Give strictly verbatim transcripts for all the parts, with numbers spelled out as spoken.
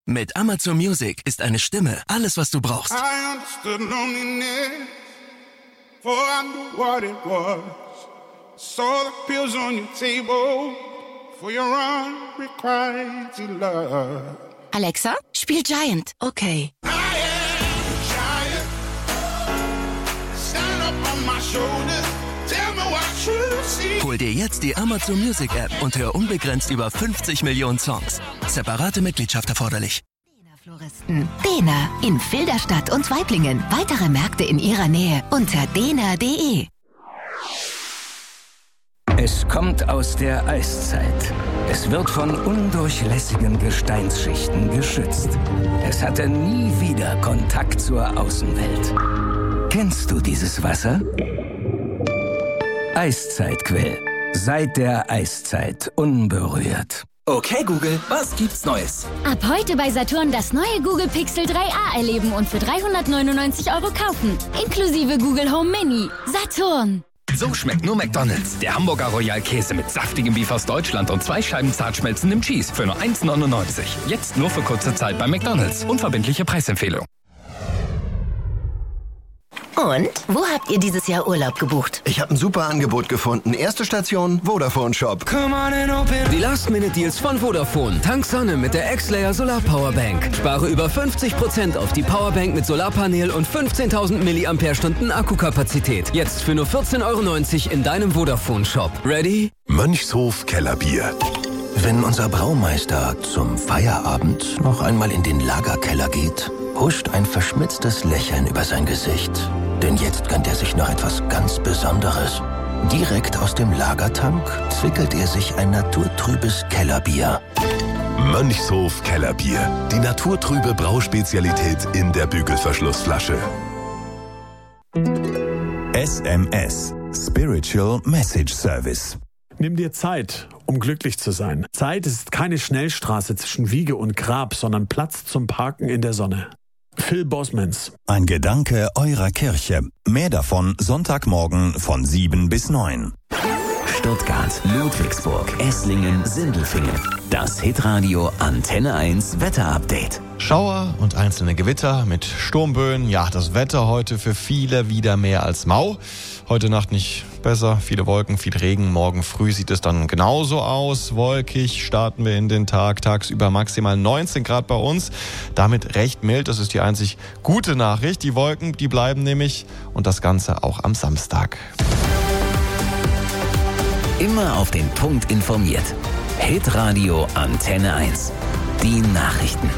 Mit Amazon Music ist eine Stimme alles, was du brauchst. I understood loneliness, for I knew what it was. Saw the pills on your table, for your unrequited love. Alexa, spiel Giant. Okay. I am giant. Stand up on my shoulders. Tell me what you see. Hol dir jetzt die Amazon Music App und hör unbegrenzt über fünfzig Millionen Songs. Separate Mitgliedschaft erforderlich. Floristen. Dena in Filderstadt und Waiblingen. Weitere Märkte in ihrer Nähe unter dena punkt de. Es kommt aus der Eiszeit. Es wird von undurchlässigen Gesteinsschichten geschützt. Es hatte nie wieder Kontakt zur Außenwelt. Kennst du dieses Wasser? Eiszeitquell. Seit der Eiszeit unberührt. Okay, Google, was gibt's Neues? Ab heute bei Saturn das neue Google Pixel drei a erleben und für dreihundertneunundneunzig Euro kaufen. Inklusive Google Home Mini. Saturn. So schmeckt nur McDonald's. Der Hamburger Royal Käse mit saftigem Beef aus Deutschland und zwei Scheiben zart schmelzendem Cheese für nur eins neunundneunzig. Jetzt nur für kurze Zeit bei McDonald's. Unverbindliche Preisempfehlung. Und? Wo habt ihr dieses Jahr Urlaub gebucht? Ich habe ein super Angebot gefunden. Erste Station, Vodafone Shop. Die Last-Minute-Deals von Vodafone. Tank Sonne mit der X-Layer Solar-Powerbank. Spare über fünfzig Prozent auf die Powerbank mit Solarpanel und fünfzehntausend Milliampere-Stunden Akkukapazität. Jetzt für nur vierzehn Euro neunzig in deinem Vodafone Shop. Ready? Mönchshof Kellerbier. Wenn unser Braumeister zum Feierabend noch einmal in den Lagerkeller geht, huscht ein verschmitztes Lächeln über sein Gesicht. Denn jetzt gönnt er sich noch etwas ganz Besonderes. Direkt aus dem Lagertank zwickelt er sich ein naturtrübes Kellerbier. Mönchshof Kellerbier. Die naturtrübe Brauspezialität in der Bügelverschlussflasche. S M S. Spiritual Message Service. Nimm dir Zeit, um glücklich zu sein. Zeit ist keine Schnellstraße zwischen Wiege und Grab, sondern Platz zum Parken in der Sonne. Phil Bosmans. Ein Gedanke eurer Kirche. Mehr davon Sonntagmorgen von sieben bis neun. Stuttgart, Ludwigsburg, Esslingen, Sindelfingen. Das Hitradio Antenne eins Wetterupdate. Schauer und einzelne Gewitter mit Sturmböen. Ja, das Wetter heute für viele wieder mehr als mau. Heute Nacht nicht besser. Viele Wolken, viel Regen. Morgen früh sieht es dann genauso aus. Wolkig starten wir in den Tag. Tagsüber maximal neunzehn Grad bei uns. Damit recht mild. Das ist die einzig gute Nachricht. Die Wolken, die bleiben nämlich. Und das Ganze auch am Samstag. Immer auf den Punkt informiert. Hitradio Antenne eins. Die Nachrichten.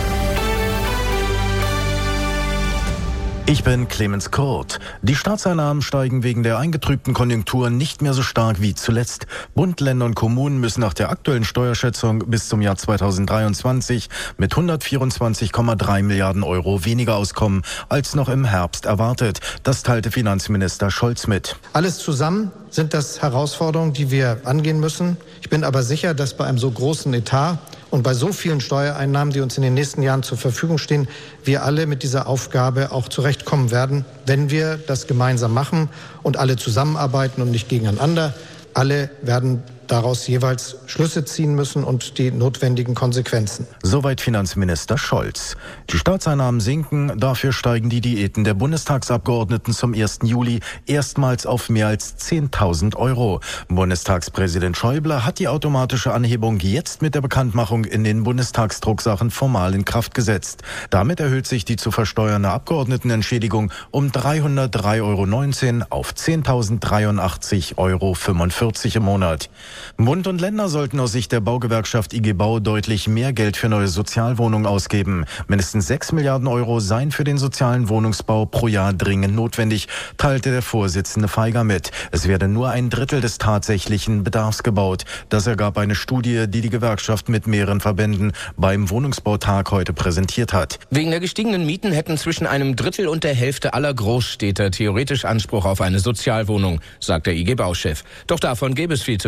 Ich bin Clemens Kurt. Die Staatseinnahmen steigen wegen der eingetrübten Konjunktur nicht mehr so stark wie zuletzt. Bund, Länder und Kommunen müssen nach der aktuellen Steuerschätzung bis zum Jahr zweitausenddreiundzwanzig mit hundertvierundzwanzig Komma drei Milliarden Euro weniger auskommen als noch im Herbst erwartet. Das teilte Finanzminister Scholz mit. Alles zusammen sind das Herausforderungen, die wir angehen müssen. Ich bin aber sicher, dass bei einem so großen Etat und bei so vielen Steuereinnahmen, die uns in den nächsten Jahren zur Verfügung stehen, wir alle mit dieser Aufgabe auch zurechtkommen werden, wenn wir das gemeinsam machen und alle zusammenarbeiten und nicht gegeneinander. Alle werden daraus jeweils Schlüsse ziehen müssen und die notwendigen Konsequenzen. Soweit Finanzminister Scholz. Die Staatseinnahmen sinken, dafür steigen die Diäten der Bundestagsabgeordneten zum ersten Juli erstmals auf mehr als zehntausend Euro. Bundestagspräsident Schäuble hat die automatische Anhebung jetzt mit der Bekanntmachung in den Bundestagsdrucksachen formal in Kraft gesetzt. Damit erhöht sich die zu versteuernde Abgeordnetenentschädigung um dreihundertdrei Euro neunzehn auf zehntausenddreiundachtzig Euro fünfundvierzig im Monat. Bund und Länder sollten aus Sicht der Baugewerkschaft I G Bau deutlich mehr Geld für neue Sozialwohnungen ausgeben. Mindestens sechs Milliarden Euro seien für den sozialen Wohnungsbau pro Jahr dringend notwendig, teilte der Vorsitzende Feiger mit. Es werde nur ein Drittel des tatsächlichen Bedarfs gebaut. Das ergab eine Studie, die die Gewerkschaft mit mehreren Verbänden beim Wohnungsbautag heute präsentiert hat. Wegen der gestiegenen Mieten hätten zwischen einem Drittel und der Hälfte aller Großstädter theoretisch Anspruch auf eine Sozialwohnung, sagt der I G Bau-Chef. Doch davon gäbe es viel zu wenig.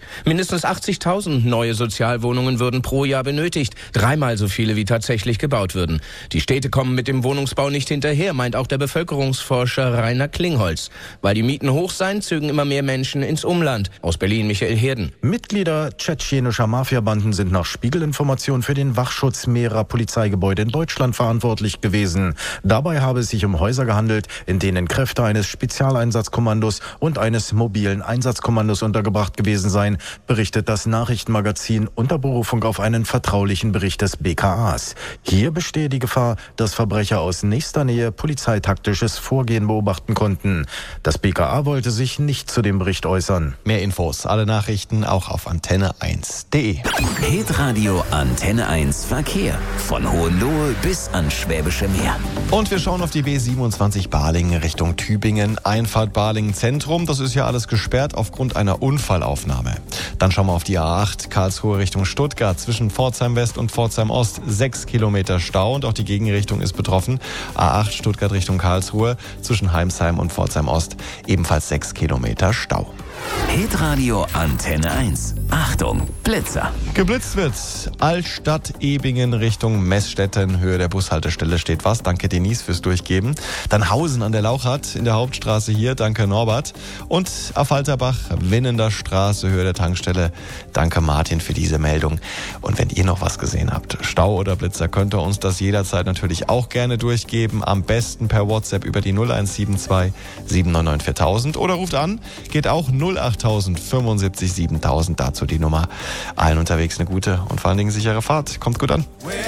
Mindestens achtzigtausend neue Sozialwohnungen würden pro Jahr benötigt. Dreimal so viele, wie tatsächlich gebaut würden. Die Städte kommen mit dem Wohnungsbau nicht hinterher, meint auch der Bevölkerungsforscher Rainer Klingholz. Weil die Mieten hoch seien, zögen immer mehr Menschen ins Umland. Aus Berlin Michael Herden. Mitglieder tschetschenischer Mafiabanden sind nach Spiegelinformationen für den Wachschutz mehrerer Polizeigebäude in Deutschland verantwortlich gewesen. Dabei habe es sich um Häuser gehandelt, in denen Kräfte eines Spezialeinsatzkommandos und eines mobilen Einsatzkommandos untergebracht gewesen seien, berichtet das Nachrichtenmagazin unter Berufung auf einen vertraulichen Bericht des B K As. Hier bestehe die Gefahr, dass Verbrecher aus nächster Nähe polizeitaktisches Vorgehen beobachten konnten. Das B K A wollte sich nicht zu dem Bericht äußern. Mehr Infos, alle Nachrichten auch auf antenne eins punkt de. Hitradio Antenne eins Verkehr. Von Hohenlohe bis ans Schwäbische Meer. Und wir schauen auf die B siebenundzwanzig Balingen Richtung Tübingen. Einfahrt Balingen Zentrum. Das ist ja alles gesperrt aufgrund einer Unfallaufnahme. Dann schauen wir auf die A acht Karlsruhe Richtung Stuttgart. Zwischen Pforzheim West und Pforzheim Ost sechs Kilometer Stau. Und auch die Gegenrichtung ist betroffen. A acht Stuttgart Richtung Karlsruhe. Zwischen Heimsheim und Pforzheim Ost ebenfalls sechs Kilometer Stau. Hitradio Antenne eins. Achtung, Blitzer. Geblitzt wird. Altstadt Ebingen Richtung Meßstetten. Höhe der Bushaltestelle steht was. Danke Denise fürs Durchgeben. Dann Hausen an der Lauchert in der Hauptstraße hier. Danke Norbert. Und Affalterbach, Winnender Straße, Höhe der Tankstelle. Danke Martin für diese Meldung. Und wenn ihr noch was gesehen habt, Stau oder Blitzer, könnt ihr uns das jederzeit natürlich auch gerne durchgeben. Am besten per WhatsApp über die null eins sieben zwei sieben neun neun viertausend oder ruft an. Geht auch null achttausend fünfundsiebzig siebentausend, dazu die Nummer. Allen unterwegs eine gute und vor allen Dingen sichere Fahrt. Kommt gut an.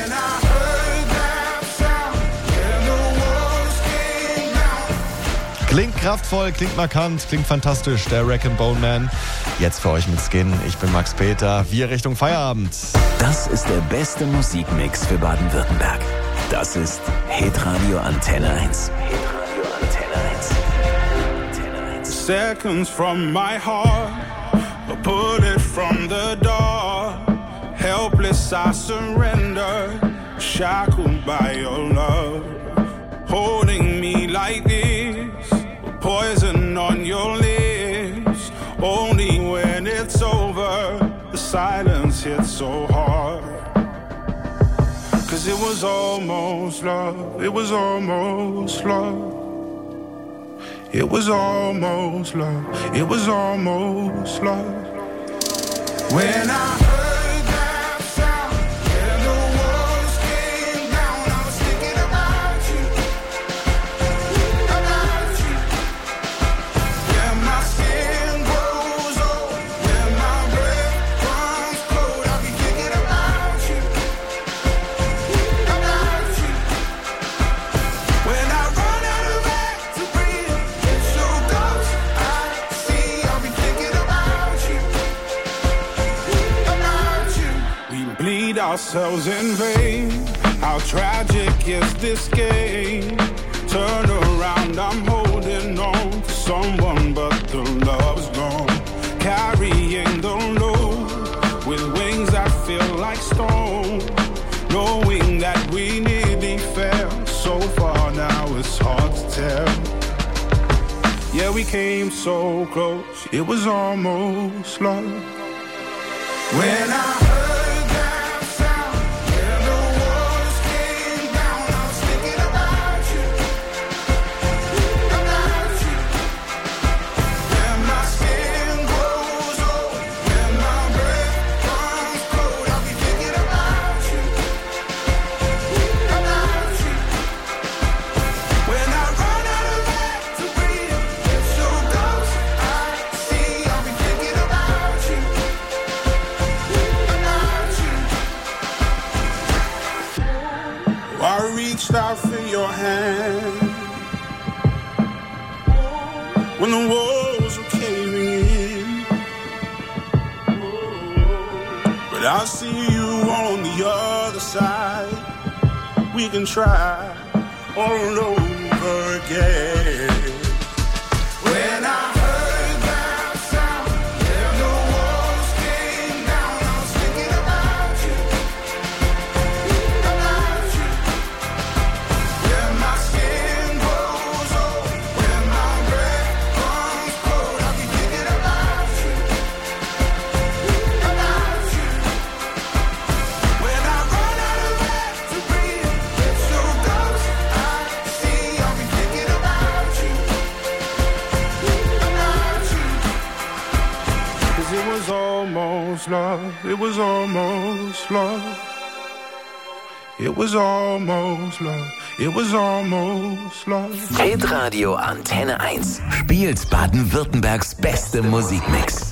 Klingt kraftvoll, klingt markant, klingt fantastisch. Der Wreck and Bone Man. Jetzt für euch mit Skin. Ich bin Max Peter. Wir Richtung Feierabend. Das ist der beste Musikmix für Baden-Württemberg. Das ist Hitradio Antenne eins. Hitradio Antenne eins. Seconds from my heart, a bullet from the door. Helpless I surrender, shackled by your love. Holding me like this, poison on your lips. Only when it's over, the silence hits so hard. Cause it was almost love, it was almost love. It was almost love, it was almost love. When I heard that sound and the walls came down, I was thinking about you, about you. When my skin grows old, when my breath runs cold, I'll be thinking about you, about you. When I run out of air to breathe, ourselves in vain. How tragic is this game? Turn around, I'm holding on to someone, but the love's gone. Carrying the load with wings that feel like stone. Knowing that we nearly fell so far, now it's hard to tell. Yeah, we came so close, it was almost love. When I out for your hand when the walls were caving in, but I see you on the other side. We can try all over again. When I love. It was almost love. It was almost love. It was almost love. Hitradio Antenne eins spielt Baden-Württembergs beste Musikmix.